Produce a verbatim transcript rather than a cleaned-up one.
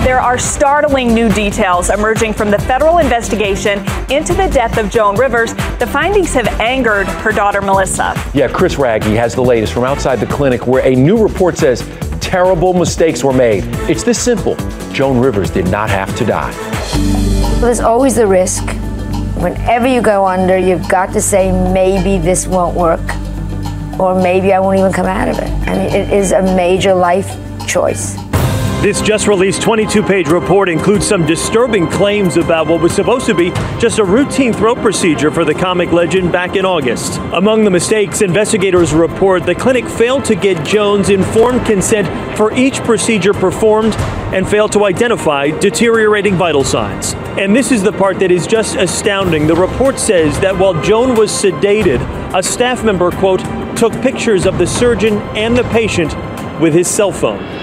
There are startling new details emerging from the federal investigation into the death of Joan Rivers. The findings have angered her daughter, Melissa. Yeah, Chris Raggi has the latest from outside the clinic where a new report says terrible mistakes were made. It's this simple. Joan Rivers did not have to die. There's always the risk. Whenever you go under, you've got to say, maybe this won't work, or maybe I won't even come out of it. I mean, it is a major life choice. This just released twenty-two page report includes some disturbing claims about what was supposed to be just a routine throat procedure for the comic legend back in August. Among the mistakes, investigators report the clinic failed to get Joan's informed consent for each procedure performed and failed to identify deteriorating vital signs. And this is the part that is just astounding. The report says that while Joan was sedated, a staff member, quote, took pictures of the surgeon and the patient with his cell phone.